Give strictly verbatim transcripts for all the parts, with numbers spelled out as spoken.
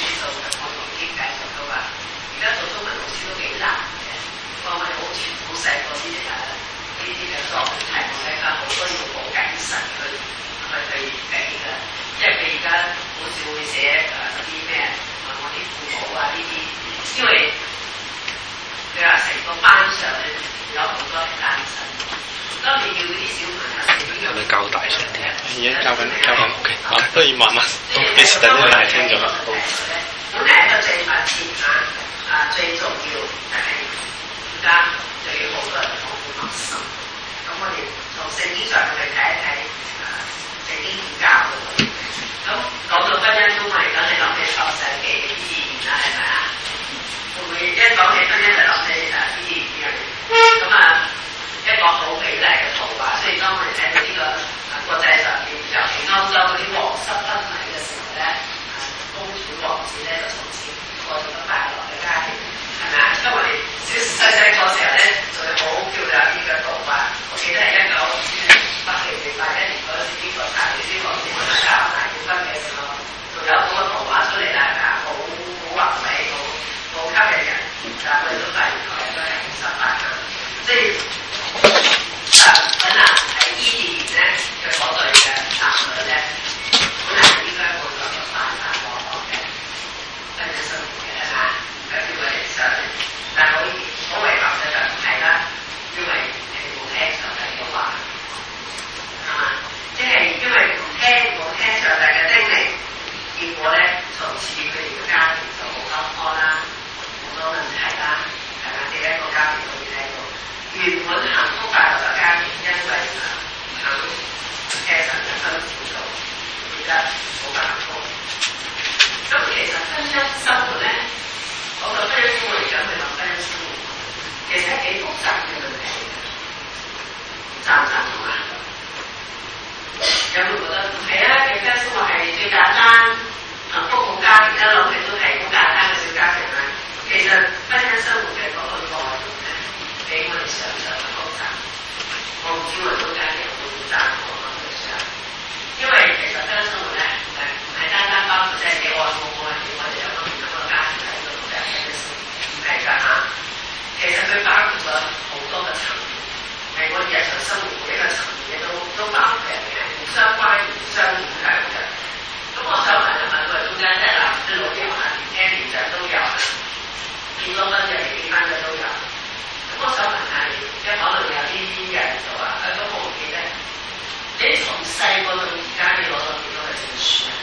數嘅，我同佢傾偈就佢話，而家做中文老師都幾難嘅，我咪好全好細個啲誒呢啲嘅作文題目咧，好多要好謹慎去去去俾嘅，因為佢而家好少會寫誒啲咩問我啲父母啊呢啲，因為佢話成個班上咧有好多係單身。當你叫嗰啲小朋友， 係咪較大聲啲啊？而家較緊較緊 ，OK， 好，不如慢慢，你時等啲人聽咗啦。好。 本嚟一個最發展啊啊最重要，但係而家對於好多人都好陌生。咁我哋從聖經上去睇一睇啊，聖經點教嘅喎。咁講到婚姻中，我哋梗係諗起創世記啲意義啦，係咪啊？會唔會一講起婚姻就諗起啊啲意義嘅？咁啊〜一個好美麗嘅圖畫，所以當我哋睇到呢個啊國際上面，尤其歐洲嗰啲皇室婚禮嘅時候咧，公主王子咧就從此過咗個快樂嘅家庭，係咪啊？因為我哋小細細個時候咧，仲係好漂亮呢個圖畫。我記得係一九八零年八一年嗰時，英國查理斯王子同埋加拿大結婚嘅時候，仲有嗰個圖畫出嚟啦，係好好華美，好好吸引人。但係我哋都發現佢都係好失敗嘅，即係。誒本來喺伊甸園咧嘅嗰對嘅男女咧，本來應該會有個快快樂樂嘅婚姻生活嘅係嘛？佢叫佢哋上，但係好好遺憾嘅就唔係啦，因為你冇聽上帝嘅話，係嘛？即係因為唔聽冇聽上帝嘅叮嚀，結果咧從此佢哋嘅家庭就好坎坷啦，好多問題啦，係嘛？第一個家庭都會睇到。原本幸福快樂嘅家庭，因為唔肯聽神嘅吩咐做，而家冇幸福。咁其實婚姻生活咧，我覺得婚姻生活而家去諗婚姻生活，其實係幾複雜嘅問題。贊唔贊同啊？有冇覺得唔係啊？其實婚姻生活係最簡單，幸福好家庭一諗起都係好簡單嘅小家庭啦。其實婚姻生活嘅嗰個內容咧，比我哋想象嘅複雜，我唔知我中間有冇贊同我嘅想，因為其實婚姻生活咧誒唔係單單包括即係你愛冇愛，我哋有個咁嘅家庭喺度嘅婚姻生活，唔係㗎嚇。其實佢包括咗好多嘅層面，係我哋日常生活每一個層面嘅都都包括嘅，互相關聯、互相影響嘅。咁我想問一問我哋中間即係男啲老啲啊，年輕年長都有，結咗婚就未結婚嘅都有。我想問下你，即係可能有啲人就話：誒咁我唔記得，你從細個到而家，你攞咗幾多嘅證書啊？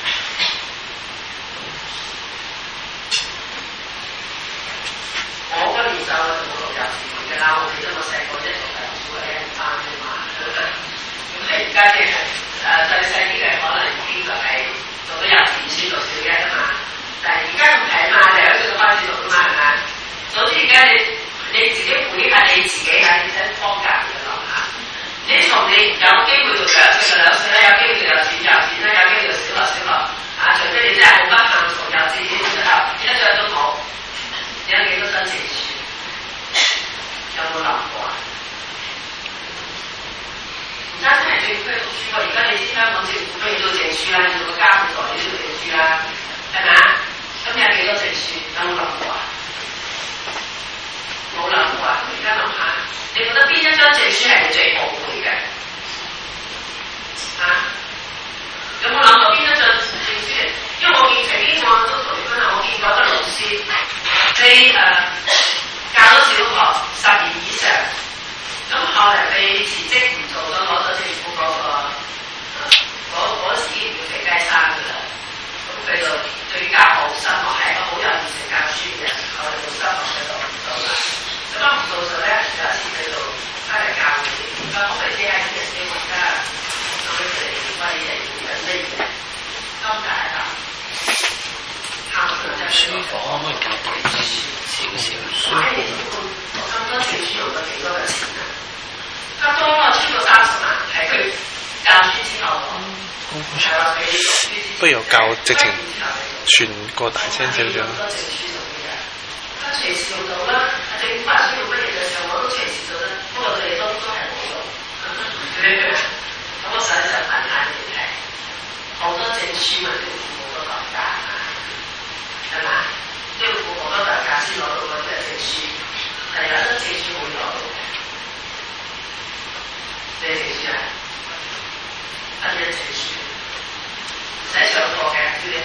我嗰年就我就冇讀幼稚園嘅啦，我記得我細個一讀係小學一班嘅嘛。咁係而家嘅誒最細啲嘅可能已經就係做咗幼稚園先讀小一啊嘛。但係而家唔係嘛，你喺嗰度開始讀㗎嘛係咪？總之而家你。你自己回憶下你自己喺啲方格嘅諗下，你從你有機會到兩歲就兩歲啦，有機會就轉幼稚園啦，有機會就小學小學啊，除非你真係好不幸從幼稚園之後一張都冇，你有幾多張證書？有冇諗過啊？唔單止係政府去讀書喎，而家你知香港政府都要做證書啦，要做個家庭代表都要證書啦，係咪啊？咁有幾多證書？有冇諗過啊？冇諗過啊！而家諗下，你覺得邊一張證書係你最寶貝嘅？啊？有冇諗過邊一張證書？因為我見曾經我都同你分享，我見過一個老師，佢誒、呃、教咗小學十年以上，咁後嚟佢辭職唔做咗，攞咗政府嗰、那個嗰嗰時已經叫肥雞生㗎啦。咁佢就對教學好失望，係一個好有熱誠教書嘅人，後嚟就失望喺度唔做啦。咁啊唔做就咧，有一次佢就翻嚟教佢哋，咁我哋啲係啲人啲國家，咁佢哋威嚟緊咩嘢？金大啊，考上就書房可唔可以教大啲少少？買嚟咁多證書用咗幾多嘅錢啊？咁多啊，超過三十萬，係佢教書之後。 不如教直情全個大聲少少。 佢隨時用到啦，政府話需要乜嘢嘅時候，我都隨時做得，不過佢哋都都係冇用。咁我想就問下你哋，好多證書咪都冇個國家啊，係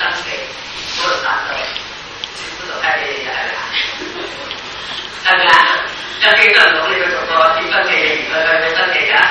登記，冇人反對，政府就睇你哋係咪啊？係咪啊？有幾多人講你做過結婚嘅嘢，而佢佢冇登記㗎？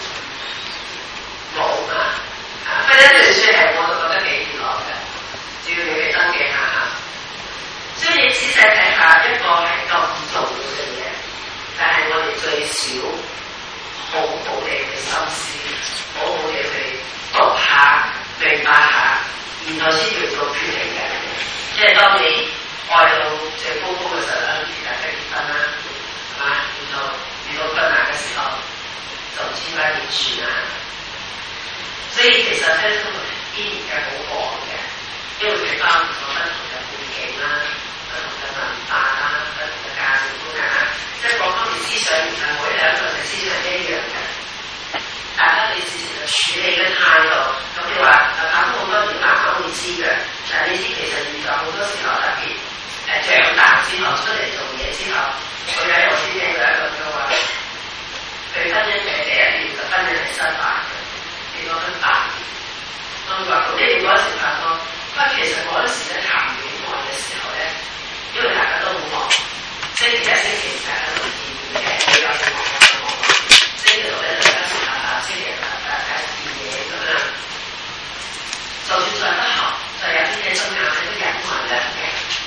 冇啊！婚姻證書係我都覺得幾熱絡嘅，只要你哋登記下下。所以仔細睇下一個係咁重要嘅嘢，但係我哋最少好好地去心思，好好地去讀下、明白下，然後先要做決定嘅。即係當你愛到最高峰嘅時候啦，其實係結婚啦，係嘛？然後遇到困難嘅時候，就唔知該點算啦。所以其實咧都依然係好廣嘅，因為佢包含咗不同嘅背景啦、不同嘅文化啦、不同嘅價值觀啊，即係各方面思想唔係每兩個人思想一樣嘅。大家對事情嘅處理嘅態度，咁你話啊拍咗好多年慢慢會知嘅，但係呢啲其實遇到好多時候特別誒長大之後出嚟做嘢之後，佢有我先聽到一個嘅話，佢婚姻嘅第一年就婚姻係失敗嘅。幾多分八？我話咁你哋嗰時拍拖，不過其實嗰陣時咧談戀愛嘅時候咧，因為大家都好忙，星期一、星期二大家都見面嘅，比較忙嘅忙。星期六咧就一齊下下，星期日大家見嘢咁樣。就算再不合，就有啲嘢爭拗咧都忍埋兩嘅。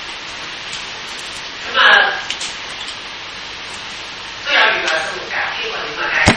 咁啊，都有愉快生活㗎，經過戀愛係。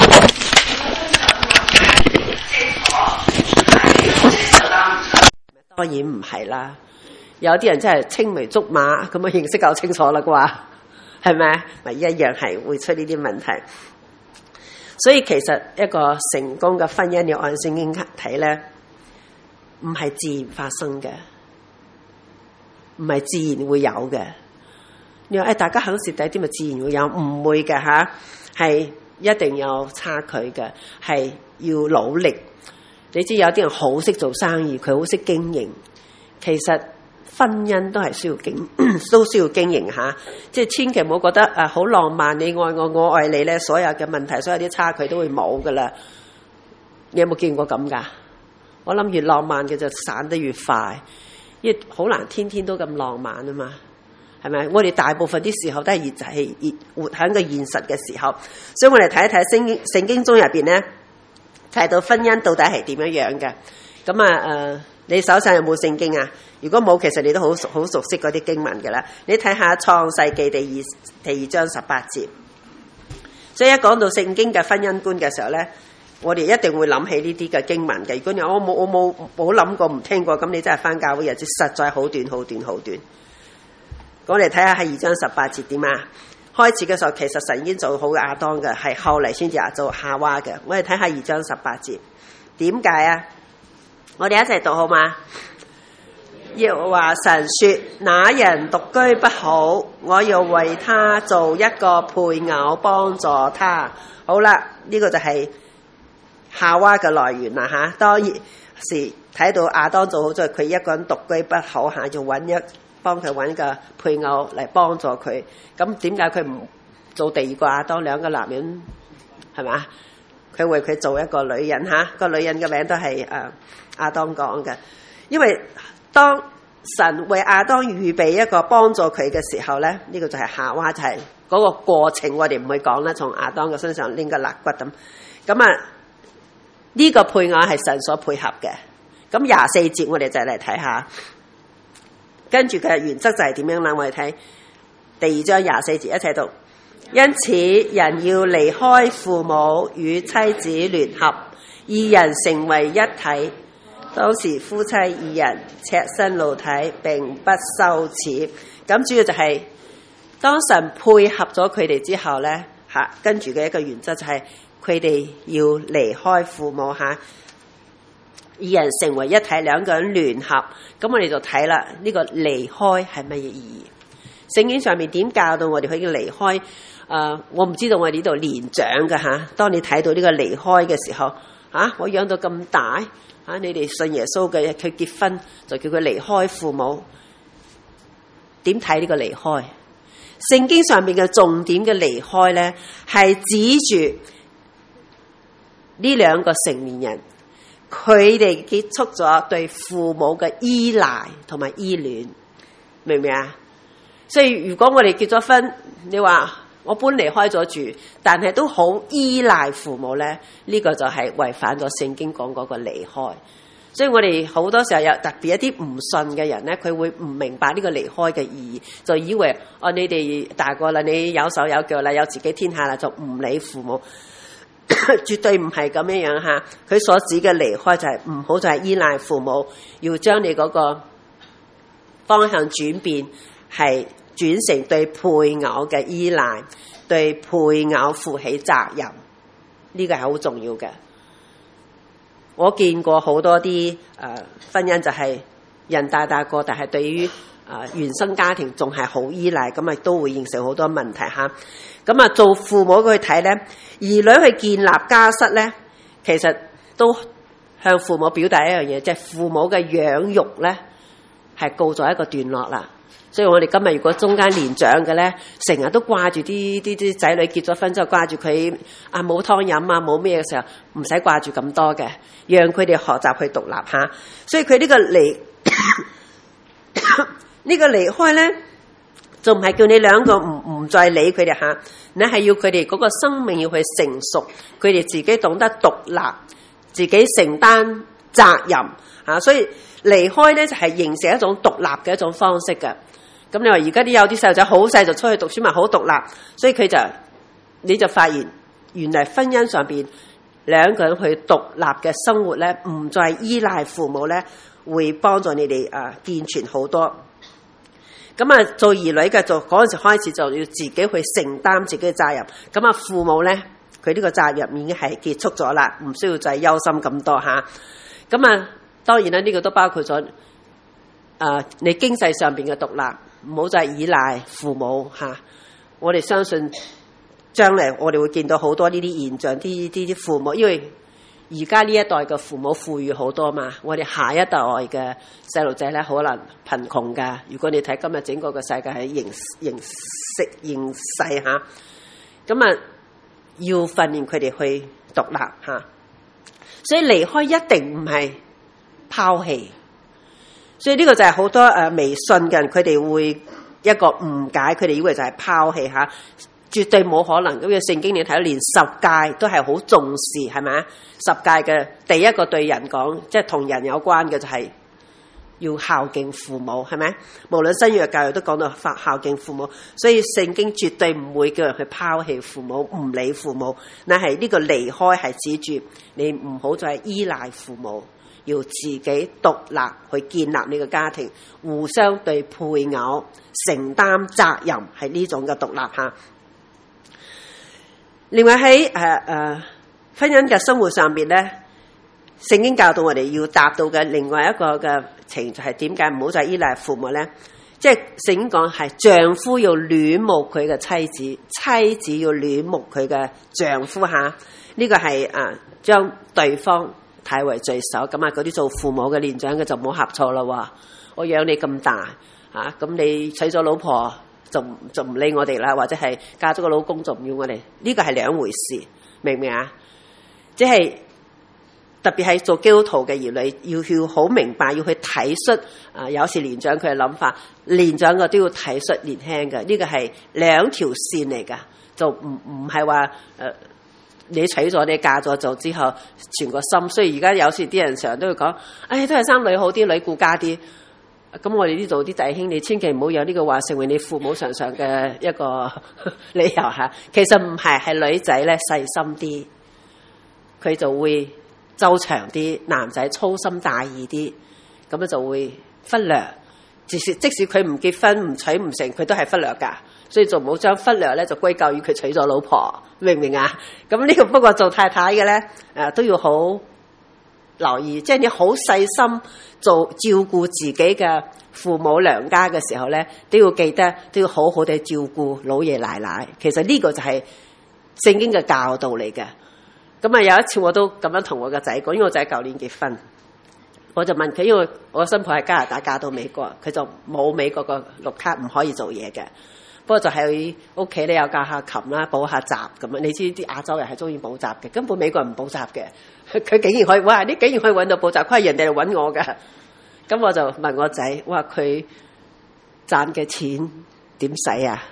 當然唔係啦，有啲人真係青梅竹馬咁啊，認識夠清楚啦啩，係咪？咪一樣係會出呢啲問題。所以其實一個成功嘅婚姻要按聖經睇咧，唔係自然發生嘅，唔係自然會有嘅。你話誒，大家肯蝕底啲咪自然會有？唔會嘅吓，係一定有差距嘅，係要努力。你知有啲人好識做生意，佢好識經營。其實婚姻都係需要經，都需要經營下。即係千祈唔好覺得啊好浪漫，你愛我，我愛你咧，所有嘅問題，所有啲差距都會冇噶啦。你有冇見過咁噶？我諗越浪漫嘅就散得越快，因為好難天天都咁浪漫啊嘛。係咪？我哋大部分啲時候都係越就係越活喺個現實嘅時候，所以我哋睇一睇聖經聖經中入邊咧。提到婚姻到底係點樣樣嘅？咁啊誒，你手上有冇聖經啊？如果冇，其實你都好熟好熟悉嗰啲經文嘅啦。你睇下創世記第二第二章十八節。所以一講到聖經嘅婚姻觀嘅時候咧，我哋一定會諗起呢啲嘅經文嘅。如果你我冇我冇冇諗過唔聽過，咁你真係返教會日子實在好短好短好短。我哋睇下係二章十八節點啊？開始嘅時候，其實神已經做好亞當嘅，係後嚟先至做夏娃嘅。我哋睇下二章十八節，點解啊？我哋一齊讀好嗎？耶和華神說：那人獨居不好，我要為他做一個配偶幫助他。好啦，呢、這個就係夏娃嘅來源啦吓。當然時睇到亞當做好咗，佢一個人獨居不好吓，要揾一。幫佢揾個配偶嚟幫助佢，咁點解佢唔做第二個亞當？兩個男人係嘛？佢為佢做一個女人嚇，個女人嘅名都係誒亞當講嘅。因為當神為亞當預備一個幫助佢嘅時候咧，呢、這個就係夏娃，就係嗰個過程，我哋唔會講啦。從亞當嘅身上拎個肋骨咁，咁啊呢個配偶係神所配合嘅。咁廿四節我哋就嚟睇下。跟住嘅原則就係點樣啦？我哋睇第二章廿四節一齊讀。因此人要離開父母與妻子聯合，二人成為一體。當時夫妻二人赤身露體並不羞恥。咁主要就係、是、當神配合咗佢哋之後咧，吓跟住嘅一個原則就係佢哋要離開父母吓。二人成為一體，兩個人聯合，咁我哋就睇啦。呢、這個離開係乜嘢意義？聖經上面點教到我哋可以離開？誒、呃，我唔知道我哋呢度年長嘅吓。當你睇到呢個離開嘅時候，啊，我養到咁大，啊，你哋信耶穌嘅，佢結婚就叫佢離開父母。點睇呢個離開？聖經上面嘅重點嘅離開咧，係指住呢兩個成年人。 佢哋結束咗對父母嘅依賴同埋依戀，明唔明啊？所以如果我哋結咗婚，你話我搬離開咗住，但係都好依賴父母咧，呢、這個就係違反咗聖經講嗰個離開。所以我哋好多時候有特別一啲唔信嘅人咧，佢會唔明白呢個離開嘅意義，就以為哦，你哋大個啦，你有手有腳啦，有自己天下啦，就唔理父母。絕對唔係咁樣樣吓，佢所指嘅離開就係唔好再係依賴父母，要將你嗰個方向轉變，係轉成對配偶嘅依賴，對配偶負起責任，呢個係好重要嘅。我見過好多啲誒、呃、婚姻就係人大大個，但係對於誒、呃、原生家庭仲係好依賴，咁啊都會形成好多問題吓。咁啊，做父母去睇咧，兒女去建立家室咧，其實都向父母表達一樣嘢，即係父母嘅養育咧係告咗一個段落啦。所以我哋今日如果中間年長嘅咧，成日都掛住啲啲啲仔女結咗婚之後掛住佢啊冇湯飲啊冇咩嘅時候，唔使掛住咁多嘅，讓佢哋學習去獨立下。所以佢呢個離呢個離開咧，就唔係叫你兩個唔唔再理佢哋吓，你係要佢哋嗰個生命要去成熟，佢哋自己懂得獨立，自己承擔責任吓。所以離開咧就係形成一種獨立嘅一種方式嘅。咁你話而家啲有啲細路仔好細就出去讀書咪好獨立，所以佢就你就發現原來婚姻上邊兩個人去獨立嘅生活咧，唔再依賴父母咧，會幫助你哋啊健全好多。咁啊，做兒女嘅就嗰陣時開始就要自己去承擔自己嘅責任。咁啊，父母咧佢呢個責任已經係結束咗啦，唔需要再憂心咁多吓。咁啊，當然啦，呢個都包括咗啊你經濟上邊嘅獨立。唔好再依賴父母吓，我哋相信將來我哋會見到好多呢啲現象，啲啲啲父母，因為而家呢一代嘅父母富裕好多嘛，我哋下一代嘅細路仔咧可能貧窮噶。如果你睇今日整個嘅世界係形形式形勢吓，咁啊要訓練佢哋去獨立吓，所以離開一定唔係拋棄。所以呢個就係好多誒微信嘅人，佢哋會一個誤解，佢哋以為就係拋棄吓，絕對冇可能。咁嘅聖經你睇到連十誡都係好重視，係咪？十誡嘅第一個對人講，即係同人有關嘅就係要孝敬父母，係咪？無論新約教育都講到孝孝敬父母，所以聖經絕對唔會叫人去拋棄父母，唔理父母。但係呢個離開係指住你唔好再依賴父母。要自己獨立去建立呢個家庭，互相對配偶承擔責任，係呢種嘅獨立吓。另外喺誒誒婚姻嘅生活上邊咧，聖經教導我哋要達到嘅另外一個嘅程序係點解唔好再依賴父母咧？即係聖經講係丈夫要戀慕佢嘅妻子，妻子要戀慕佢嘅丈夫吓。呢、這個係誒將對方睇為最首，咁啊嗰啲做父母嘅年長嘅就唔好呷醋啦喎！我養你咁大嚇，咁、啊、你娶咗老婆就就唔理我哋啦，或者係嫁咗個老公就唔要我哋，呢個係兩回事，明唔明啊？即係特別係做基督徒嘅兒女，要要好明白，要去體恤啊！有時年長佢嘅諗法，年長嘅都要體恤年輕嘅，呢個係兩條線嚟㗎，就唔唔係話誒。呃你娶咗你嫁咗就之後全個心，所以而家有時啲人成日都會講，唉，都係生女好啲，女顧家啲。咁我哋呢度啲弟兄，你千祈唔好有呢個話成為你父母常常嘅一個理由吓。其實唔係，係女仔咧細心啲，佢就會周詳啲；男仔粗心大意啲，咁樣就會忽略。即使即使佢唔結婚唔娶唔成，佢都係忽略噶。所以就唔好將忽略咧就歸咎於佢娶咗老婆，明唔明啊？咁呢個不過做太太嘅咧，誒都要好留意，即係你好細心做照顧自己嘅父母娘家嘅時候咧，都要記得都要好好地照顧老爺奶奶。其實呢個就係聖經嘅教導嚟嘅。咁啊有一次我都咁樣同我個仔講，因為我仔舊年結婚，我就問佢，因為我新抱喺加拿大嫁到美國，佢就冇美國個綠卡，唔可以做嘢嘅。 不過就喺屋企咧有教下琴啦，補下習咁樣。你知啲亞洲人係中意補習嘅，根本美國人唔補習嘅，佢竟然可以，哇！你竟然可以揾到補習，佢係人哋嚟揾我㗎。咁我就問我仔，哇！佢賺嘅錢點使啊？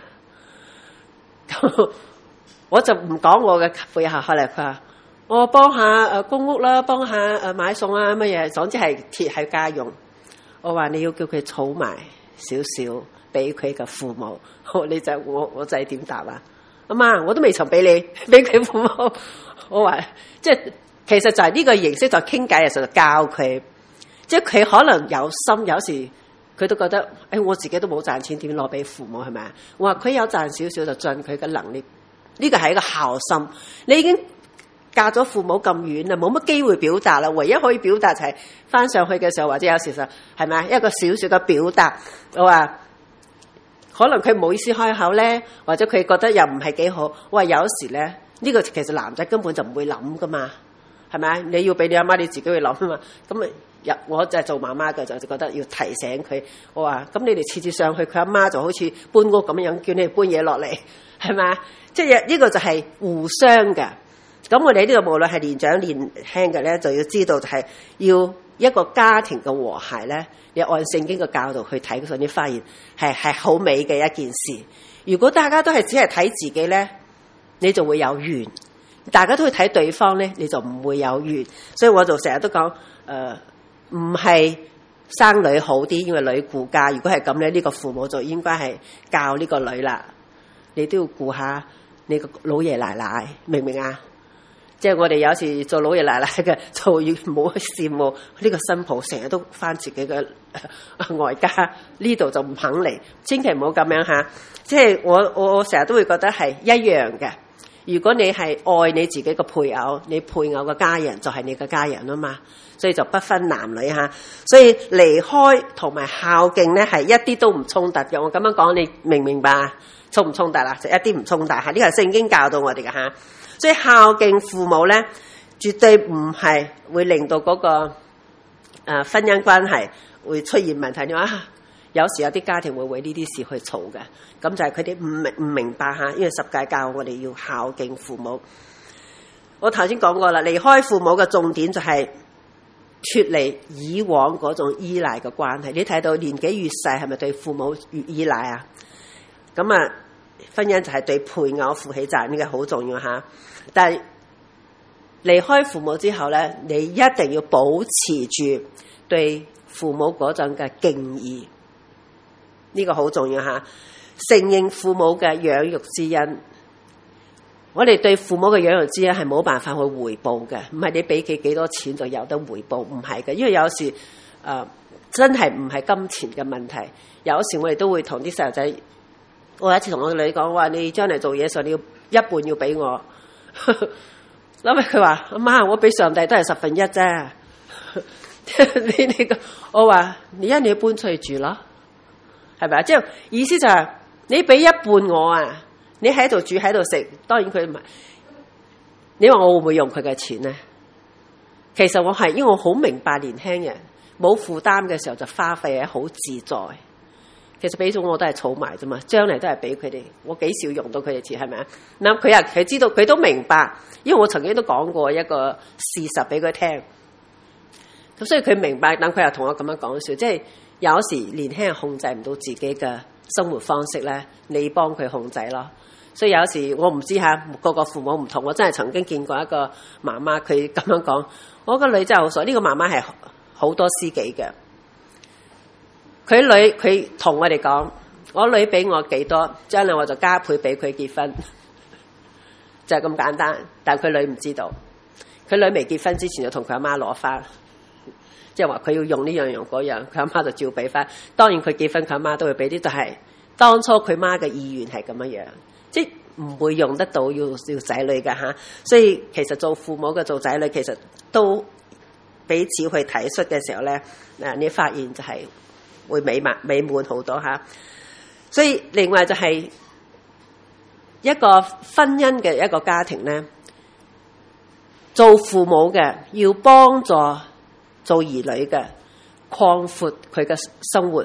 我就唔講我嘅背後，後嚟佢話我幫下誒公屋啦，幫下誒買餸啊乜嘢，總之係貼喺家用。我話你要叫佢儲埋少少俾佢嘅父母。你就我我仔點答啊？阿媽，我都未曾俾你俾佢父母。我話即係其實就係呢個形式，就傾偈嘅時候就教佢，即係佢可能有心，有時佢都覺得誒、哎，我自己都冇賺錢，點攞俾父母係咪啊？我話佢有賺少少就盡佢嘅能力，呢個係一個孝心。你已經嫁咗父母咁遠啦，冇乜機會表達啦，唯一可以表達就係翻上去嘅時候，或者有時就係咪一個少少嘅表達。我話可能佢唔好意思開口咧，或者佢覺得又唔係幾好。我話有時咧，呢、呢個其實男仔根本就唔會諗噶嘛，係咪？你要俾你阿媽，你自己去諗啊嘛。咁啊，我就係做媽媽嘅，就覺得要提醒佢。我話咁你哋次次上去，佢阿媽就好似搬屋咁樣，叫你哋搬嘢落嚟，係咪？即係呢個就係互相嘅。咁我哋呢個無論係年長年輕嘅咧，就要知道就係要一個家庭嘅和諧咧，你按聖經嘅教導去睇嗰陣，你發現係係好美嘅一件事。如果大家都係只係睇自己咧，你就會有怨；大家都去睇對方咧，你就唔會有怨。所以我就成日都講，誒唔係生女好啲，因為女顧家。如果係咁咧，呢個父母就應該係教呢個女啦。你都要顧下你個老爺奶奶，明唔明啊？即係我哋有時做老爺奶奶嘅，就要唔好羨慕呢個新抱成日都翻自己嘅外家，呢度就唔肯嚟，千祈唔好咁樣吓。即係我我我成日都會覺得係一樣嘅。如果你係愛你自己嘅配偶，你配偶嘅家人就係你嘅家人啊嘛，所以就不分男女吓。所以離開同埋孝敬咧係一啲都唔衝突嘅。我咁樣講，你明唔明白？衝唔衝突啦？就一啲唔衝突吓。呢個係聖經教導我哋嘅吓。所以孝敬父母咧，絕對唔係會令到嗰、那個誒、呃、婚姻關係會出現問題。你話、啊、有時有啲家庭會為呢啲事去嘈嘅，咁就係佢哋唔明唔明白吓，因為十誡教我哋要孝敬父母。我頭先講過啦，離開父母嘅重點就係脫離以往嗰種依賴嘅關係。你睇到年紀越細，係咪對父母越依賴啊？咁啊，婚姻就係對配偶負起責任，呢個好重要吓。但係離開父母之後咧，你一定要保持住對父母嗰種嘅敬意，呢個好重要吓。承認父母嘅養育之恩，我哋對父母嘅養育之恩係冇辦法去回報嘅，唔係你俾佢幾多錢就有得回報，唔係嘅。因為有時誒、呃、真係唔係金錢嘅問題，有時我哋都會同啲細路仔。我有一次同我個女講話，你將來做嘢時，你要一半要俾我。諗起佢話阿媽，我俾上帝都係十分一啫。你你個我話你一你要搬出去住咯，係咪啊？即係意思就係、是、你俾一半我啊，你喺度住喺度食，當然佢唔係。你話我會唔會用佢嘅錢咧？其實我係因為我好明白年輕人冇負擔嘅時候就花費係好自在。其實俾咗我都係儲埋啫嘛，將嚟都係俾佢哋，我幾少用到佢哋錢，係咪啊？嗱，佢啊，佢知道，佢都明白，因為我曾經都講過一個事實俾佢聽，咁所以佢明白。但佢又同我咁樣講笑，即係有時年輕人控制唔到自己嘅生活方式咧，你幫佢控制咯。所以有時我唔知吓，個個父母唔同。我真係曾經見過一個媽媽，佢咁樣講，我個女真係好傻。呢個媽媽係好多司機嘅。佢女佢同我哋講，我女俾我幾多，將來我就加倍俾佢結婚，就係咁簡單。但佢女唔知道，佢女未結婚之前就同佢阿媽攞翻，即係話佢要用呢樣用嗰樣，佢阿媽就照俾翻。當然佢結婚佢阿媽都會俾啲，但係當初佢媽嘅意願係咁樣樣，即係唔會用得到要要仔女㗎吓。所以其實做父母嘅做仔女，其實都彼此去體恤嘅時候咧，嗱你發現就係、是。會美滿美滿好多吓，所以另外就係一個婚姻嘅一個家庭咧，做父母嘅要幫助做兒女嘅擴闊佢嘅生活，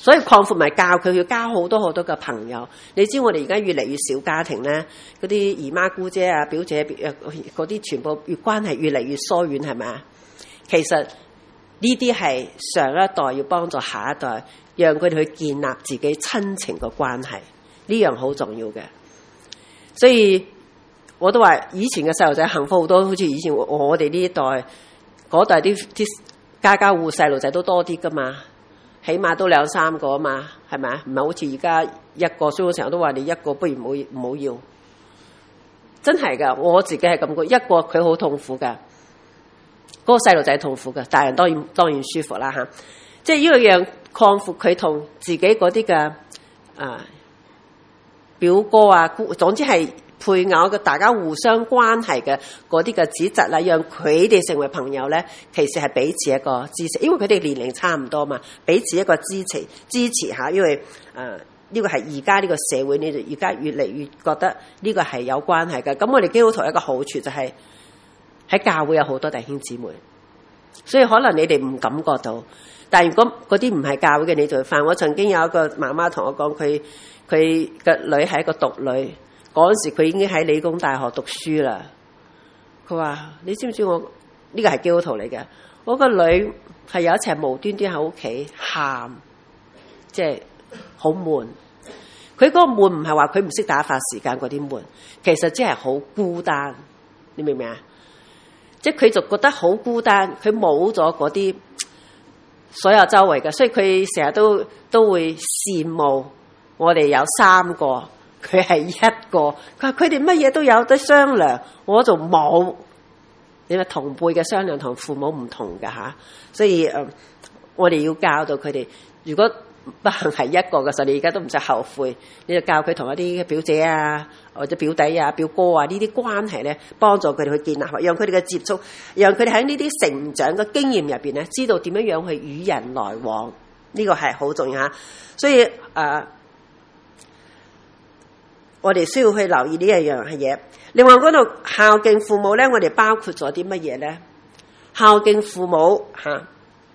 所以擴闊咪教佢要交好多好多嘅朋友。你知我哋而家越嚟越少家庭咧，嗰啲姨媽姑姐啊、表姐誒嗰啲全部越關係越嚟越疏遠，係咪啊？其實呢啲係上一代要幫助下一代，讓佢哋去建立自己親情嘅關係，呢樣好重要嘅。所以我都話以前嘅細路仔幸福好多，好似以前我哋呢一代嗰代啲啲家家戶細路仔都多啲噶嘛。起碼都兩三個啊嘛，係咪啊？唔係好似而家一個，所以我成日都話你一個不如唔好唔好要，真係噶，我自己係咁講，一個佢好痛苦噶，嗰個細路仔痛苦噶，大人當然當然舒服啦吓，即係呢個樣擴闊佢同自己嗰啲嘅啊表哥啊姑，總之係配偶嘅大家互相關係嘅嗰啲嘅指責啦，讓佢哋成為朋友咧，其實係彼此一個支持，因為佢哋年齡差唔多嘛，彼此一個支持支持下，因為誒呢、呃這個係而家呢個社會，你哋而家越嚟越覺得呢個係有關係嘅。咁我哋基督徒一個好處就係、是、喺教會有好多弟兄姊妹，所以可能你哋唔感覺到，但係如果嗰啲唔係教會嘅，你就會翻。我曾經有一個媽媽同我講，佢佢嘅女係一個獨女。嗰陣時佢已經喺理工大學讀書啦。佢話：你知唔知我呢個係基督徒嚟嘅？我個女係有一次無端端喺屋企喊，即係好悶。佢嗰個悶唔係話佢唔識打發時間嗰啲悶，其實即係好孤單。你明唔明啊？即係佢就覺得好孤單，佢冇咗嗰啲所有周圍嘅，所以佢成日都都會羨慕我哋有三個。佢係一個，佢話佢哋乜嘢都有得商量，我就冇。你話同輩嘅商量同父母唔同㗎吓，所以誒、呃，我哋要教導佢哋。如果不幸係一個嘅時候，你而家都唔使後悔，你就教佢同一啲表姐啊，或者表弟啊、表哥啊呢啲關係咧，幫助佢哋去建立，讓佢哋嘅接觸，讓佢哋喺呢啲成長嘅經驗入邊咧，知道點樣樣去與人來往，呢、這個係好重要吓。所以誒。呃我哋需要去留意呢一樣嘅嘢。另外嗰度孝敬父母咧，我哋包括咗啲乜嘢咧？孝敬父母吓，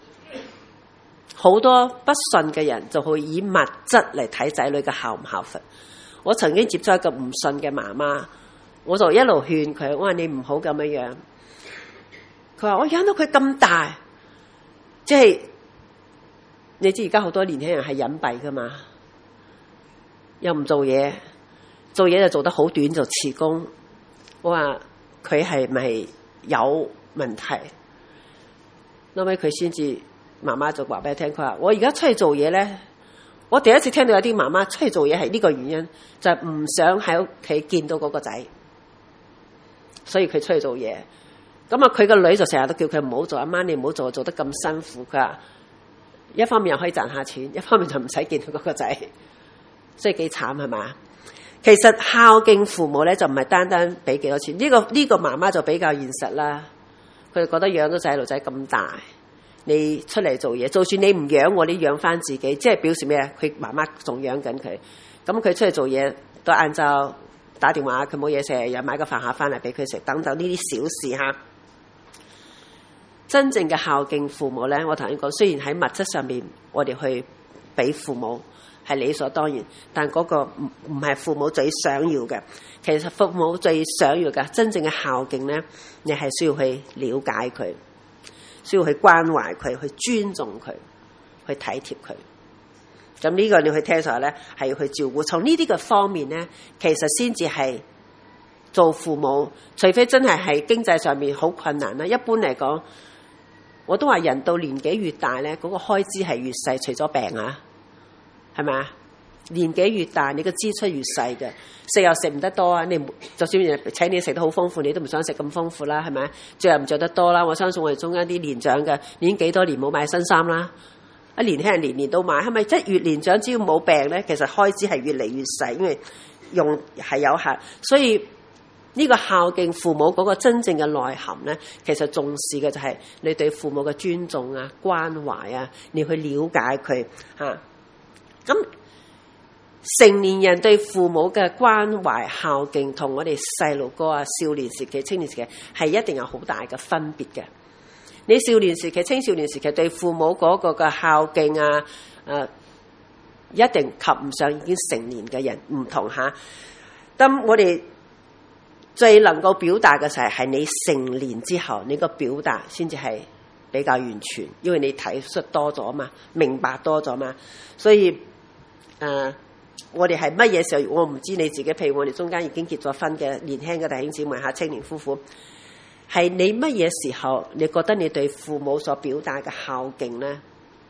好多不信嘅人就會以物質嚟睇仔女嘅孝唔孝順。我曾經接觸一個唔信嘅媽媽，我就一路勸佢，我話你唔好咁樣樣。佢話我養到佢咁大，即係你知而家好多年輕人係隱蔽噶嘛，又唔做嘢。做嘢就做得好短就辭工，我話佢係咪有問題？後尾佢先至媽媽就話俾佢聽，佢話我而家出去做嘢咧，我第一次聽到有啲媽媽出去做嘢係呢個原因，就係、是、唔想喺屋企見到嗰個仔，所以佢出去做嘢。咁啊，佢個女就成日都叫佢唔好做，阿媽你唔好做，做得咁辛苦。佢話一方面又可以賺下錢，一方面就唔使見到嗰個仔，所以幾慘係嘛？其實孝敬父母咧就唔係單單俾幾多錢，呢、這個呢、這個媽媽就比較現實啦。佢就覺得養咗細路仔咁大，你出嚟做嘢，就算你唔養我，你養翻自己，即係表示咩啊？佢媽媽仲養緊佢，咁佢出嚟做嘢，到晏晝打電話，佢冇嘢食，又買個飯盒翻嚟俾佢食，等等呢啲小事吓。真正嘅孝敬父母咧，我頭先講，雖然喺物質上面我哋去俾父母。係理所當然，但嗰個唔唔係父母最想要嘅。其實父母最想要嘅真正嘅孝敬咧，你係需要去了解佢，需要去關懷佢，去尊重佢，去體貼佢。咁呢個你去聽實咧，係要去照顧。從呢啲嘅方面咧，其實先至係做父母。除非真係係經濟上面好困難啦，一般嚟講，我都話人到年紀越大咧，嗰個開支係越細，除咗病啊。係咪啊？年紀越大，你個支出越細嘅，食又食唔得多啊！你就算請你食得好豐富，你都唔想食咁豐富啦，係咪？着又唔着得多啦。我相信我哋中間啲年長嘅，已經幾多年冇買新衫啦。啊，年輕人年年都買，係咪？即係越年長，只要冇病咧，其實開支係越嚟越細，因為用係有限。所以呢個孝敬父母嗰個真正嘅內涵咧，其實重視嘅就係你對父母嘅尊重啊、關懷啊，你去了解佢嚇。咁成年人對父母嘅關懷孝敬，同我哋細路哥啊、少年時期、青年時期係一定有好大嘅分別嘅。你少年時期、青少年時期對父母嗰個嘅孝敬啊、誒一定及唔上已經成年嘅人，唔同嚇。咁我哋最能夠表達嘅就係係你成年之後，你個表達先至係比較完全，因為你體恤多咗嘛，明白多咗嘛。所以誒、呃，我哋係乜嘢時候？我唔知你自己，譬如我哋中間已經結咗婚嘅年輕嘅弟兄姊妹嚇，青年夫婦，係你乜嘢時候你覺得你對父母所表達嘅孝敬咧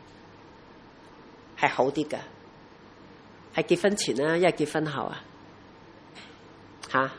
係好啲嘅？係結婚前啦，一係結婚後啊？吓，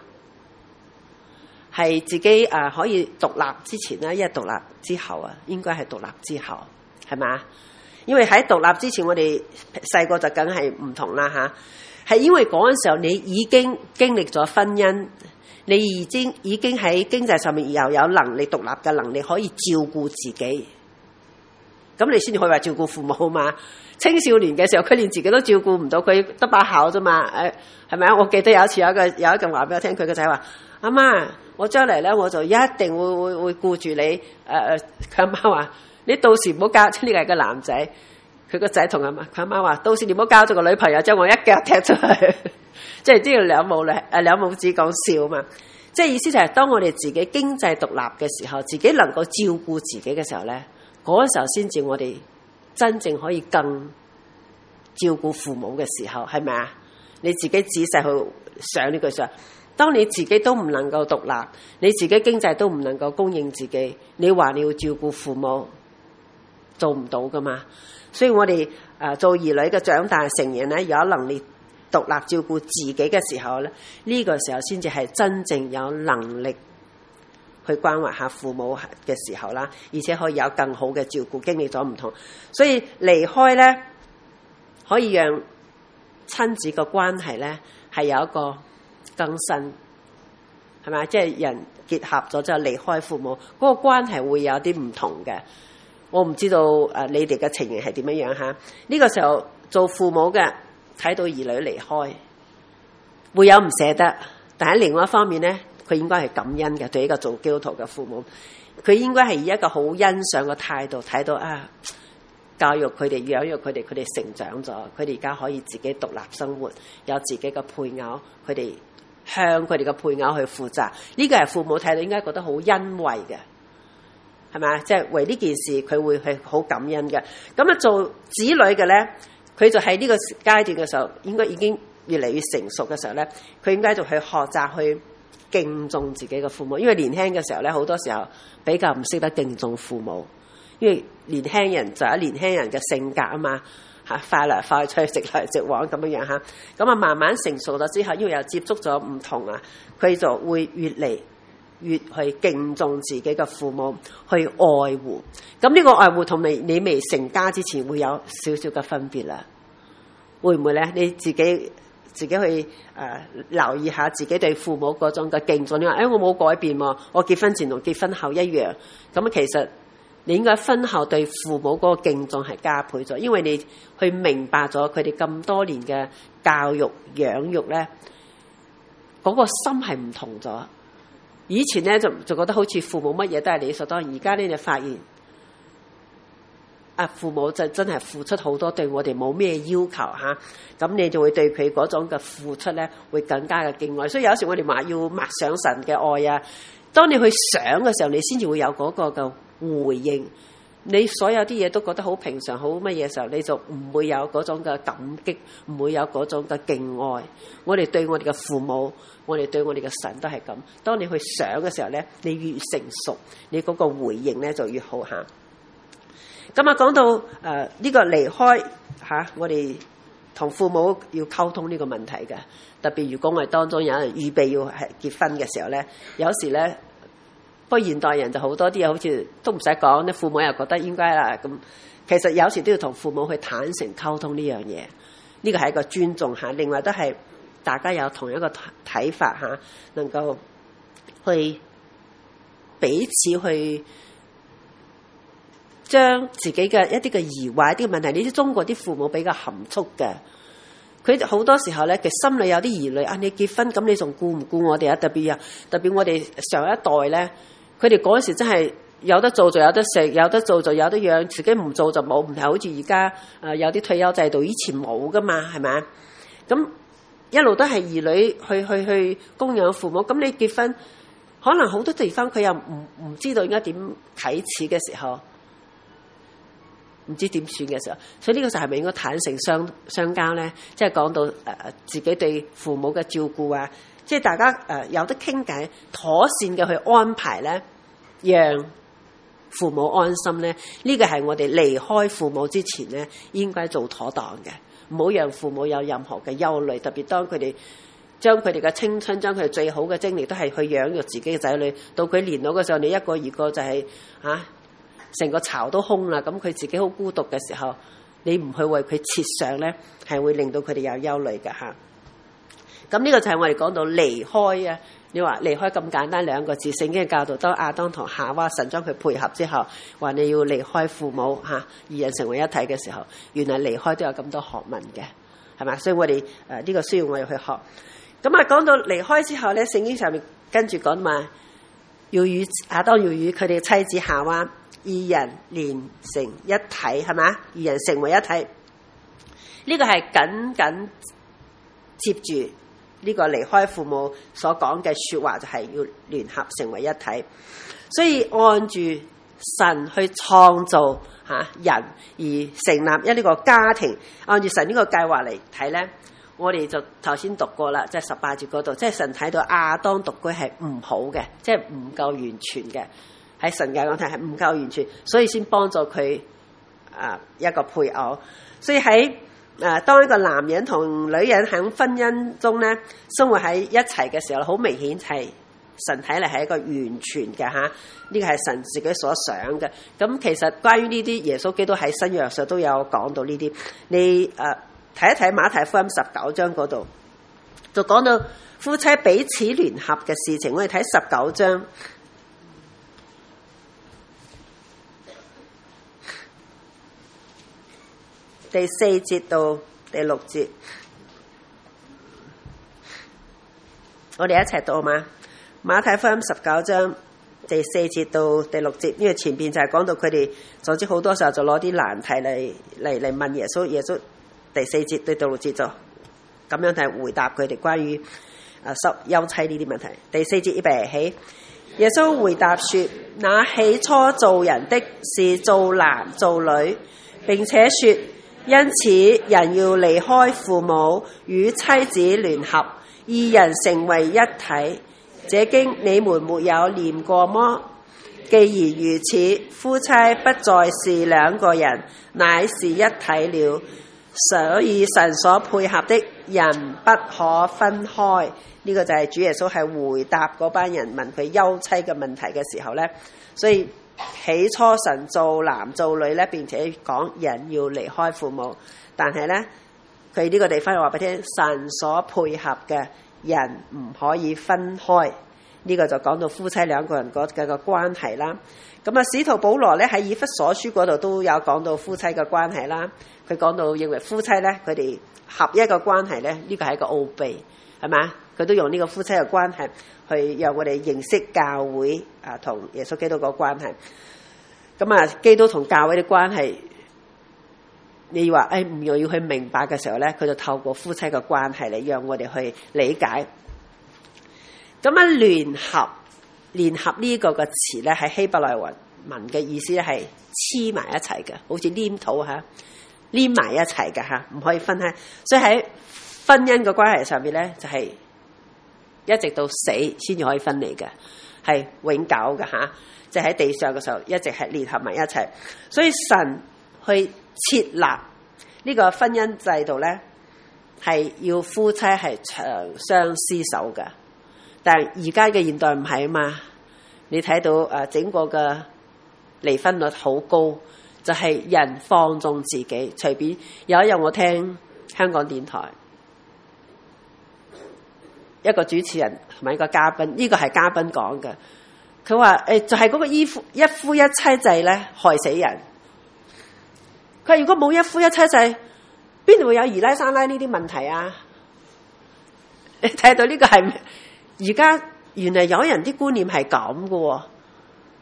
係自己誒、呃、可以獨立之前咧，一係獨立之後啊，應該係獨立之後，係嘛？因為喺獨立之前，我哋細個就梗係唔同啦吓，係因為嗰陣時候你已經經歷咗婚姻，你已經已經喺經濟上面又有能力獨立嘅能力，可以照顧自己，咁你先至可以話照顧父母嘛。青少年嘅時候，佢連自己都照顧唔到，佢得把口啫嘛。誒，係咪啊？我記得有一次有一個有一個話俾我聽，佢個仔話：阿媽，我將嚟咧，我就一定會會會顧住你。誒、呃、誒，佢阿媽話：你到時唔好教。呢個係個男仔，佢個仔同阿媽，佢阿媽話：到時你唔好交咗個女朋友，將我一腳踢出去。即係都要兩母咧，誒兩母子講笑嘛。即係意思就係、是，當我哋自己經濟獨立嘅時候，自己能夠照顧自己嘅時候咧，嗰時候先至我哋真正可以更照顧父母嘅時候，係咪啊？你自己仔細去想呢句說話，當你自己都唔能夠獨立，你自己經濟都唔能夠供應自己，你話你要照顧父母，做唔到噶嘛？所以我哋誒、呃、做兒女嘅長大成人咧，有能力獨立照顧自己嘅時候咧，呢、這個時候先至係真正有能力去關懷下父母嘅時候啦，而且可以有更好嘅照顧。經歷咗唔同，所以離開咧，可以讓親子嘅關係咧係有一個更新，係咪？即係人結合咗之後離開父母，嗰、那個關係會有啲唔同嘅。我唔知道誒、呃，你哋嘅情形係點樣樣吓？呢、這個時候做父母嘅睇到兒女離開，會有唔捨得，但喺另外一方面咧，佢應該係感恩嘅。對一個做基督徒嘅父母，佢應該係以一個好欣賞嘅態度睇到啊，教育佢哋、養育佢哋，佢哋成長咗，佢哋而家可以自己獨立生活，有自己嘅配偶，佢哋向佢哋嘅配偶去負責。呢、這個係父母睇到應該覺得好欣慰嘅，係咪啊？即係為呢件事佢會係好感恩嘅。咁啊，做子女嘅咧，佢就喺呢個階段嘅時候，應該已經越嚟越成熟嘅時候咧，佢應該就去學習去敬重自己嘅父母。因為年輕嘅時候咧，好多時候比較唔識得敬重父母，因為年輕人就有年輕人嘅性格啊嘛，嚇快來快去，直來直往咁樣樣嚇。咁啊，慢慢成熟咗之後，因為又接觸咗唔同啊，佢就會越嚟越去敬重自己嘅父母，去愛護。咁呢個愛護同你你未成家之前會有少少嘅分別啦。會唔會咧？你自己自己去誒、呃、留意下自己對父母嗰種嘅敬重。你話誒，我冇改變喎，我結婚前同結婚後一樣。咁其實你應該婚後對父母嗰個敬重係加倍咗，因為你去明白咗佢哋咁多年嘅教育養育咧，嗰、嗰個心係唔同咗。以前咧就就覺得好似父母乜嘢都係理所當然，而家咧就發現啊，父母就真係付出好多，對我哋冇咩要求嚇，咁、啊、你就會對佢嗰種嘅付出咧會更加嘅敬愛。所以有時我哋話要默想神嘅愛啊，當你去想嘅時候，你先至會有嗰個嘅回應。你所有啲嘢都覺得好平常好乜嘢時候，你就唔會有嗰種嘅感激，唔會有嗰種嘅敬愛。我哋對我哋嘅父母，我哋對我哋嘅神都係咁。當你去想嘅時候咧，你越成熟，你嗰個回應咧就越好嚇。咁啊，講到誒呢、呃這個離開嚇、啊，我哋同父母要溝通呢個問題嘅。特別如果我哋當中有人預備要係結婚嘅時候咧，有時咧。不過現代人就好多啲嘢，好似都唔使講，啲父母又覺得應該啦。咁其實有時都要同父母去坦誠溝通呢樣嘢，呢個係一個尊重嚇。另外都係大家有同一個睇法嚇，能夠去彼此去將自己嘅一啲嘅疑惑、一啲問題。呢啲中國啲父母比較含蓄嘅，佢好多時候咧，其實心裏有啲疑慮啊。你結婚咁，你仲顧唔顧我哋啊？特別啊，特別我哋上一代咧。佢哋嗰時真係有得做就有得食，有得做就有得養，自己唔做就冇，唔係好似而家誒有啲退休制度，以前冇噶嘛，係咪啊？咁一路都係兒女去去去供養父母，咁你結婚，可能好多地方佢又唔唔知道應該點啟齒嘅時候，唔知點算嘅時候，所以呢個就係咪應該坦誠相相交咧？即係講到誒、呃、自己對父母嘅照顧啊，即係大家誒、呃、有得傾偈，妥善嘅去安排咧，讓父母安心咧。呢個係我哋離開父母之前咧，應該做妥當嘅，唔好讓父母有任何嘅憂慮。特別當佢哋將佢哋嘅青春，將佢哋最好嘅精力都係去養育自己嘅仔女，到佢年老嘅時候，你一個二個就係、是、啊成個巢都空啦，咁佢自己好孤獨嘅時候，你唔去為佢設想咧，係會令到佢哋有憂慮嘅嚇。咁呢個就係我哋講到離開啊。你話離開咁簡單兩個字，聖經嘅教導，當亞當同夏娃神將佢配合之後，話你要離開父母嚇，二人成為一體嘅時候，原來離開都有咁多學問嘅，係嘛？所以我哋誒呢個需要我哋去學。咁啊，講到離開之後咧，聖經上面跟住講嘛，要與亞當要與佢哋妻子夏娃二人連成一體，係嘛？二人成為一體，呢個係緊緊接住呢個離開父母所講嘅說話，就係要聯合成為一體。所以按住神去創造吓人而成立一呢個家庭，按住神呢個計劃嚟睇咧，我哋就頭先讀過啦，即係十八節嗰度，即係神睇到亞當獨居係唔好嘅，即係唔夠完全嘅，喺神界講睇係唔夠完全，所以先幫助佢啊一個配偶。所以喺誒、啊，當一個男人同女人喺婚姻中咧生活喺一齊嘅時候，好明顯係神睇嚟係一個完全嘅吓，呢個係神自己所想嘅。咁其實關於呢啲，耶穌基督喺新約上都有講到呢啲。你誒睇、啊、一睇馬太福音十九章嗰度，就講到夫妻彼此聯合嘅事情。我哋睇十九章。第四節到第六節，我哋一齊讀嘛。馬太福音十九章第四節到第六節，因為前邊就係講到佢哋，總之好多時候就攞啲難題嚟嚟嚟問耶穌。耶穌第四節對第六節就咁樣係回答佢哋關於啊收休妻呢啲問題。第四節預備起，耶穌回答說：那起初造人的是造男造女，並且說。因此人要離開父母，與妻子聯合，二人成為一體。這經你們沒有念過麼？既然如此，夫妻不再是兩個人，乃是一體了。所以神所配合的人不可分開。呢、這個就係主耶穌係回答嗰班人問佢休妻嘅問題嘅時候呢。所以起初神造男造女咧，並且講人要離開父母，但係咧佢呢個地方又話俾你聽，神所配合嘅人唔可以分開。呢、這個就講到夫妻兩個人嗰嘅個關係啦。咁啊，使徒保羅咧喺以弗所書嗰度都有講到夫妻嘅關係啦。佢講到認為夫妻咧佢哋合一嘅關係咧，呢、這個係一個奧秘，係咪？佢都用呢個夫妻嘅關係去讓我哋認識教會啊同耶穌基督個關係。咁啊，基督同教會嘅關係，你話誒唔容易去明白嘅時候咧，佢就透過夫妻嘅關係嚟讓我哋去理解。咁啊，聯合聯合呢個嘅詞咧，喺希伯來文文嘅意思咧係黐埋一齊嘅，好似黏土吓，黏埋一齊嘅吓，唔可以分開。所以喺婚姻嘅關係上邊咧，就係、是。一直到死先至可以分離嘅，係永久嘅吓，即係喺地上嘅時候一直係聯合埋一齊。所以神去設立呢個婚姻制度咧，係要夫妻係長相廝守嘅。但係而家嘅現代唔係啊嘛，你睇到誒整個嘅離婚率好高，就係、是、人放縱自己，隨便。有一日我聽香港電台。一個主持人同埋一個嘉賓，呢、這個係嘉賓講嘅。佢話誒，就係、是、嗰個一夫一夫一妻制咧，害死人。佢話如果冇一夫一妻制，邊度會有二奶三奶呢啲問題啊？你睇到呢個係而家原來有人啲觀念係咁嘅喎。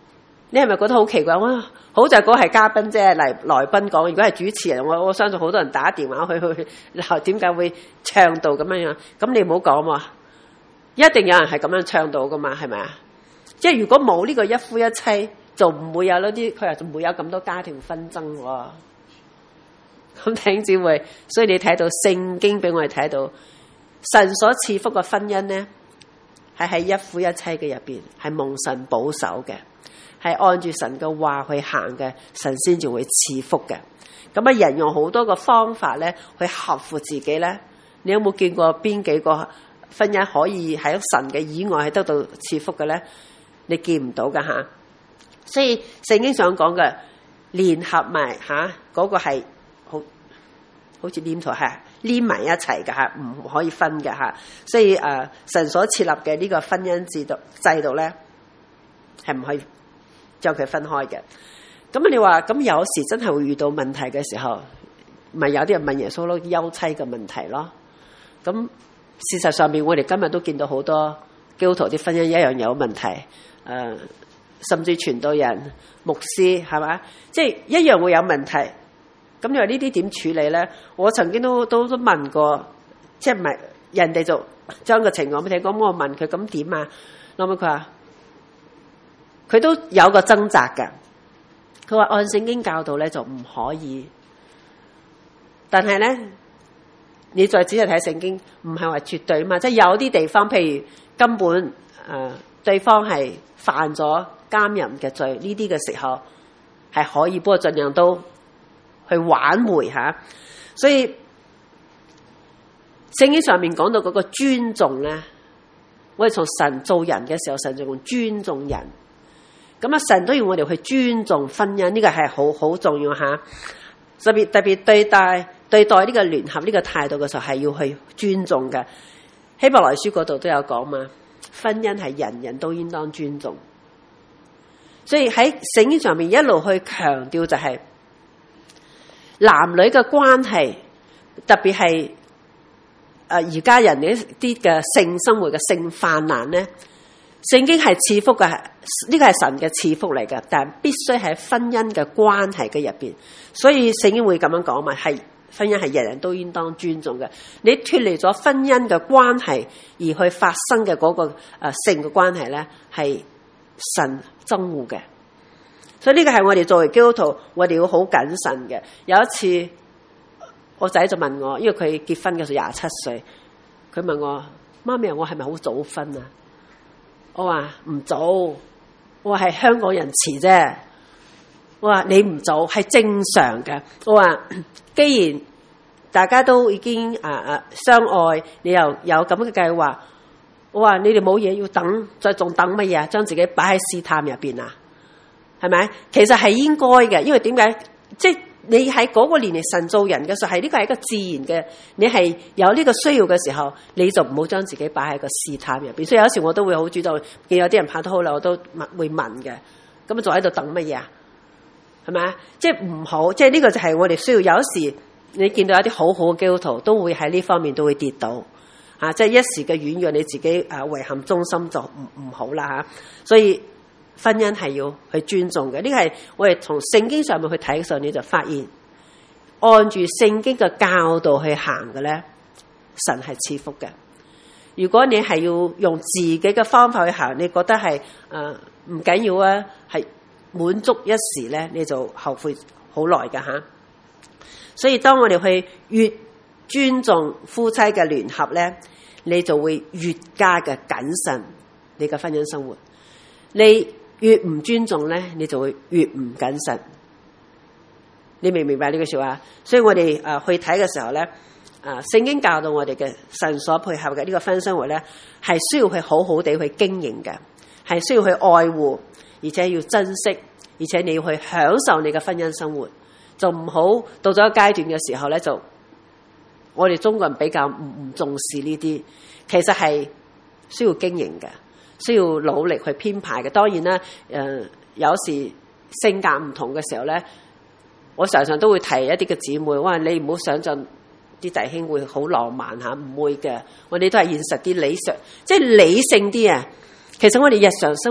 你係咪覺得好奇怪？哇！好在嗰個係嘉賓啫，嚟來賓講。如果係主持人，我我相信好多人打電話去去鬧，點解會唱到咁樣樣？咁你唔好講喎，一定有人係咁樣唱到噶嘛，係咪啊？即係如果冇呢個一夫一妻，就唔會有嗰啲，佢話就唔會有咁多家庭紛爭喎。咁弟兄姊妹，所以你睇到聖經俾我哋睇到，神所賜福嘅婚姻咧，係喺一夫一妻嘅入邊，係蒙神保守嘅。係按住神嘅話去行嘅，神先至會賜福嘅。咁啊，人用好多個方法咧去合乎自己咧。你有冇見過邊幾個婚姻可以喺神嘅以外係得到賜福嘅咧？你見唔到噶吓。所以聖經上講嘅聯合埋吓嗰個係好好似黏土係黏埋一齊嘅吓，唔可以分嘅吓。所以誒、呃，神所設立嘅呢個婚姻制度制度咧，係唔可以將佢分開嘅。咁你話咁有時真係會遇到問題嘅時候，咪有啲人問耶穌咯，休妻嘅問題咯。咁事實上面，我哋今日都見到好多基督徒啲婚姻一樣有問題，誒、呃，甚至傳道人、牧師係嘛，即係一樣會有問題。咁你話呢啲點處理咧？我曾經都都都問過，即係唔係人哋就將個情況俾你講，我問佢咁點啊？諗下佢話。佢都有個掙扎嘅，佢話按聖經教導咧就唔可以，但係咧你再仔細睇聖經，唔係話絕對嘛，即係有啲地方，譬如根本誒、呃、對方係犯咗奸淫嘅罪，呢啲嘅時候係可以，不過盡量都去挽回吓。所以聖經上面講到嗰個尊重咧，我哋從神做人嘅時候，神就用尊重人。咁啊，神都要我哋去尊重婚姻，呢個係好好重要吓。特別特別對待對待呢個聯合呢個態度嘅時候，係要去尊重嘅。希伯來書嗰度都有講嘛，婚姻係人人都應當尊重。所以喺聖經上面一路去強調就係男女嘅關係，特別係誒而家人嘅一啲嘅性生活嘅性泛濫咧。聖經係賜福嘅，呢個係神嘅賜福嚟嘅，但必須喺婚姻嘅關係嘅入邊。所以聖經會咁樣講嘛，係婚姻係人人都應當尊重嘅。你脫離咗婚姻嘅關係而去發生嘅嗰個誒性嘅關係咧，係神憎惡嘅。所以呢個係我哋作為基督徒，我哋要好謹慎嘅。有一次我仔就問我，因為佢結婚嘅時候廿七歲，佢問我，媽咪，我係咪好早婚啊？我話唔早，我話係香港人遲啫。我話你唔早係正常嘅。我話既然大家都已經啊啊相愛，你又有咁嘅計劃，我話你哋冇嘢要等，再仲等乜嘢啊？將自己擺喺試探入邊啊？係咪？其實係應該嘅，因為點解？即係你喺嗰個年齡神造人嘅時候，係呢個係一個自然嘅，你係有呢個需要嘅時候，你就唔好將自己擺喺個試探入邊。所以有時我都會好主動，見有啲人拍得好耐，我都會問嘅。咁啊，仲喺度等乜嘢啊？係咪啊？即係唔好，即係呢個就係我哋需要。有時你見到一啲好好嘅基督徒，都會喺呢方面都會跌倒啊！即係一時嘅軟弱，你自己啊遺憾中心就唔唔好啦吓。所以婚姻係要去尊重嘅，呢個係我哋從聖經上面去睇嘅時候，你就發現按住聖經嘅教導去行嘅咧，神係賜福嘅。如果你係要用自己嘅方法去行，你覺得係誒唔緊要啊，係滿足一時咧，你就後悔好耐噶吓。所以當我哋去越尊重夫妻嘅聯合咧，你就會越加嘅謹慎你嘅婚姻生活。你越唔尊重咧，你就會越唔謹慎。你明唔明白呢句說話？所以我哋誒、呃、去睇嘅時候咧，誒、呃、聖經教導我哋嘅神所配合嘅呢個婚姻生活咧，係需要去好好地去經營嘅，係需要去愛護，而且要珍惜，而且你要去享受你嘅婚姻生活。就唔好到咗一個階段嘅時候咧，就我哋中國人比較唔唔重視呢啲，其實係需要經營嘅。需要努力去編排嘅。當然啦，誒、呃、有時性格唔同嘅時候咧，我常常都會提一啲嘅姊妹，哇！你唔好想像啲弟兄會好浪漫嚇，唔會嘅。我哋都係現實啲、理想，即係理性啲啊。其實我哋日常生活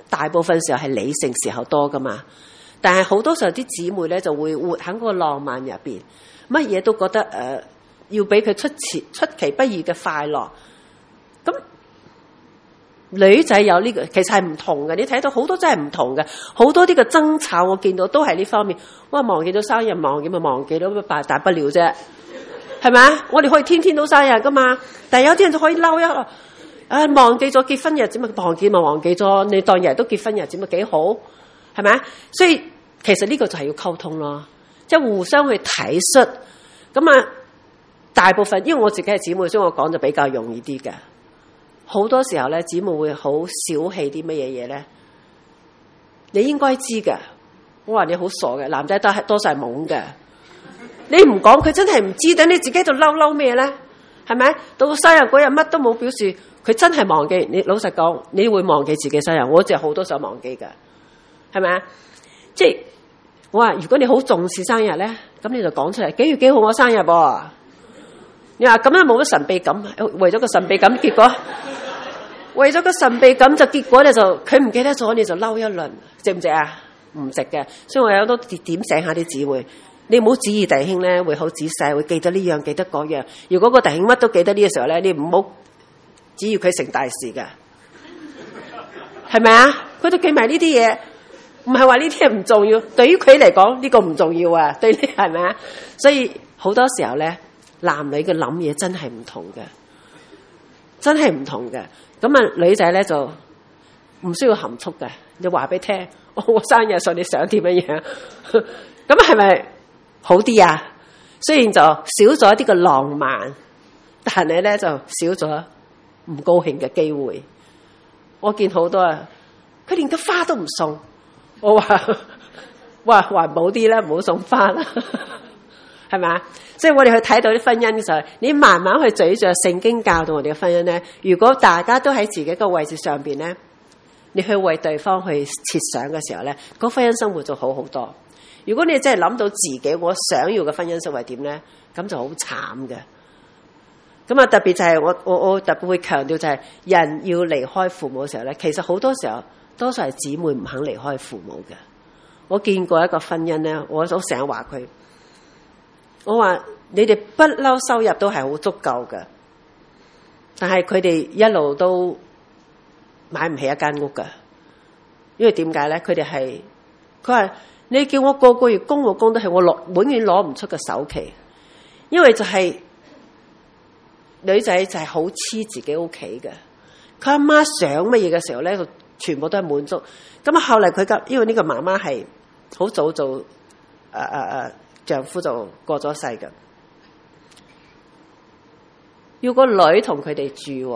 大部分時候係理性時候多噶嘛。但係好多時候啲姊妹咧就會活喺嗰個浪漫入邊，乜嘢都覺得誒、呃、要俾佢出其出其不意嘅快樂。咁女仔有呢、這個其實係唔同嘅，你睇到好多真係唔同嘅，好多啲嘅爭吵我見到都係呢方面。哇，忘記咗生日，忘記咪忘記咗，大大不了啫，係咪啊？我哋可以天天都生日噶嘛，但係有啲人就可以嬲一啊，忘記咗結婚日子咪忘記咪忘記咗，你當日日都結婚日子咪幾好，係咪啊？所以其實呢個就係要溝通咯，即係互相去體恤。咁啊，大部分因為我自己係姊妹，所以我講就比較容易啲嘅。好多時候咧，姊妹會好小氣啲乜嘢嘢咧，你應該知嘅。我話你好傻嘅，男仔都係多數係懵嘅。你唔講佢真係唔知，等你自己喺度嬲嬲咩咧？係咪？到生日嗰日乜都冇表示，佢真係忘記。你老實講，你會忘記自己生日，我就好多想忘記嘅，係咪啊？即係我話，如果你好重視生日咧，咁你就講出嚟，幾月幾號我生日噃？你話咁樣冇乜神秘感，為咗個神秘感，結果為咗個神秘感就結果你就佢唔記得咗，你就嬲一輪，值唔值啊？唔值嘅。所以我有都點醒下啲姊妹，你唔好指意弟兄咧，會好仔細，會記得呢樣記得嗰樣。如果個弟兄乜都記得呢個時候咧，你唔好指意佢成大事嘅，係咪啊？佢都記埋呢啲嘢，唔係話呢啲嘢唔重要，對於佢嚟講呢個唔重要啊，對你係咪啊？所以好多時候咧，男女嘅諗嘢真係唔同嘅，真係唔同嘅。咁啊，女仔咧就唔需要含蓄嘅，你話俾聽，我生日上你想點樣樣，咁係咪好啲啊？雖然就少咗一啲嘅浪漫，但係咧就少咗唔高興嘅機會。我見好多啊，佢連個花都唔送，我話哇環保啲啦，唔好送花啦。係咪？所以我哋去睇到啲婚姻嘅時候，你慢慢去咀嚼聖經教導我哋嘅婚姻咧。如果大家都喺自己個位置上邊咧，你去為對方去設想嘅時候咧，個婚姻生活就好好多。如果你真係諗到自己我想要嘅婚姻生活係點咧，咁就好慘嘅。咁啊，特別就係我我我特別會強調就係人要離開父母嘅時候咧，其實好多時候多數係姊妹唔肯離開父母嘅。我見過一個婚姻咧，我都成日話佢。我話你哋不嬲收入都係好足夠嘅，但係佢哋一路都買唔起一間屋嘅，因為點解咧？佢哋係佢話你叫我個個月供我供都係我攞永遠攞唔出嘅首期，因為就係、是、女仔就係好黐自己屋企嘅，佢阿媽想乜嘢嘅時候咧，就全部都係滿足。咁啊，後嚟佢個因為呢個媽媽係好早做誒誒誒。呃呃丈夫就過咗世嘅，要個女同佢哋住，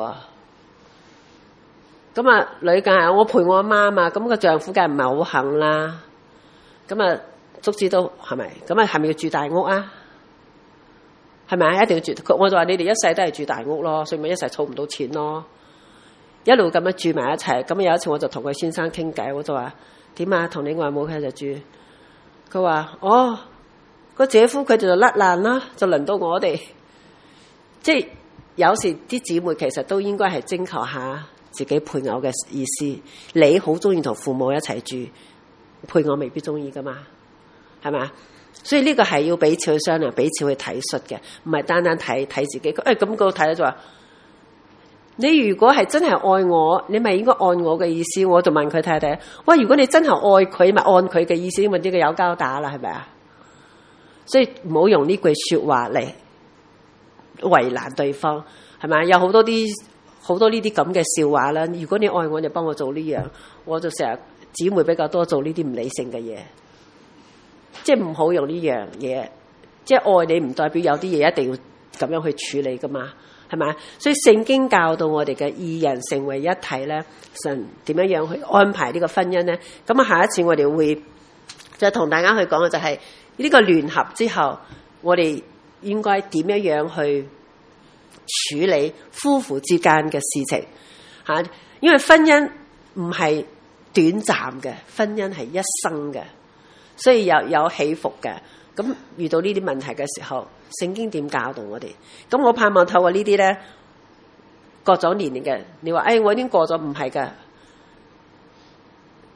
咁啊女梗係我陪我阿媽嘛，咁個丈夫梗係唔係好肯啦，咁啊卒之都係咪？咁啊係咪要住大屋啊？係咪啊？一定要住，我就話你哋一世都係住大屋咯，所以咪一世儲唔到錢咯，一路咁樣住埋一齊。咁有一次我就同佢先生傾偈，我就話點啊？同你外母喺度住，佢話哦。個姐夫佢哋就甩爛啦，就輪到我哋。即係有時啲姊妹其實都應該係徵求下自己配偶嘅意思。你好中意同父母一齊住，配偶未必中意噶嘛，係咪啊？所以呢個係要彼此去商量，彼此去體恤嘅，唔係單單睇睇自己。誒咁個睇咧就話，你如果係真係愛我，你咪應該按我嘅意思。我就問佢睇睇，喂，如果你真係愛佢，咪按佢嘅意思，咪呢個有交打啦，係咪啊？所以唔好用呢句說話嚟為難對方，係咪？有好多啲好多呢啲咁嘅笑話啦。如果你愛我，就幫我做呢樣，我就成日姊妹比較多做呢啲唔理性嘅嘢，即係唔好用呢樣嘢。即係愛你唔代表有啲嘢一定要咁樣去處理噶嘛，係咪？所以聖經教導我哋嘅二人成為一體咧，神點樣樣去安排呢個婚姻咧？咁啊，下一次我哋會再同大家去講嘅就係、是。呢個聯合之後，我哋應該點樣樣去處理夫婦之間嘅事情嚇？因為婚姻唔係短暫嘅，婚姻係一生嘅，所以有有起伏嘅。咁遇到呢啲問題嘅時候，聖經點教導我哋？咁我盼望透過呢啲咧，過咗年齡嘅，你話誒、哎、我已經過咗，唔係㗎。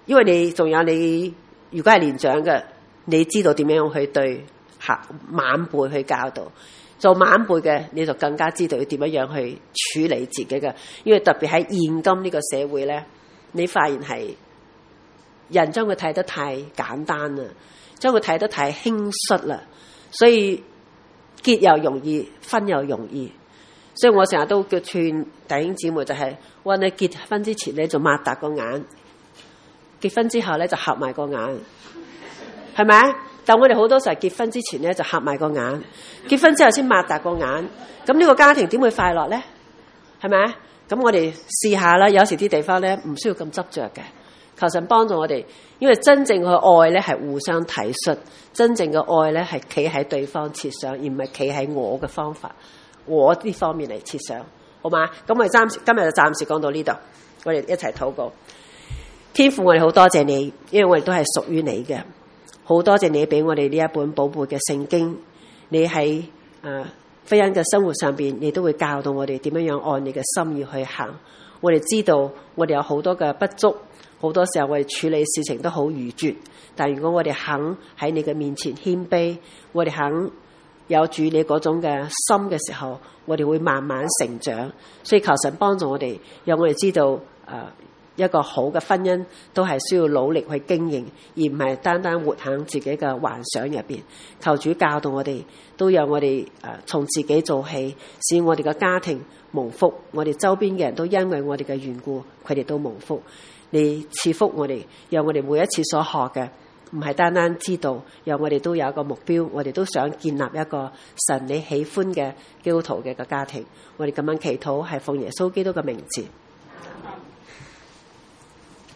因為你仲有你，如果係年長嘅，你知道點樣去對下晚輩去教導。做晚輩嘅，你就更加知道要點樣樣去處理自己嘅。因為特別喺現今呢個社會咧，你發現係人將佢睇得太簡單啦，將佢睇得太輕率啦，所以結又容易，分又容易。所以我成日都叫勸弟兄姊妹就係、是，話你結婚之前咧就擘大個眼，結婚之後咧就合埋個眼，係咪？但我哋好多時候結婚之前咧就合埋個眼，結婚之後先擘大個眼，咁呢個家庭點會快樂咧？係咪？咁我哋試下啦，有時啲地方咧唔需要咁執着嘅，求神幫助我哋，因為真正嘅愛咧係互相體恤，真正嘅愛咧係企喺對方設想，而唔係企喺我嘅方法、我呢方面嚟設想，好嘛？咁我哋暫時今日就暫時講到呢度，我哋一齊禱告。天父，我哋好多謝你，因為我哋都係屬於你嘅。好多謝你俾我哋呢一本寶貝嘅聖經，你喺誒婚姻嘅生活上邊，你都會教導我哋點樣樣按你嘅心意去行。我哋知道我哋有好多嘅不足，好多時候我哋處理事情都好愚拙，但如果我哋肯喺你嘅面前謙卑，我哋肯有住你嗰種嘅心嘅時候，我哋會慢慢成長。所以求神幫助我哋，讓我哋知道誒。呃一個好嘅婚姻都係需要努力去經營，而唔係單單活喺自己嘅幻想入邊。求主教導我哋，都讓我哋誒從自己做起，使我哋嘅家庭蒙福，我哋周邊嘅人都因為我哋嘅緣故，佢哋都蒙福。你賜福我哋，讓我哋每一次所學嘅唔係單單知道，讓我哋都有一個目標，我哋都想建立一個神你喜歡嘅基督徒嘅個家庭。我哋咁樣祈禱係奉耶穌基督嘅名字。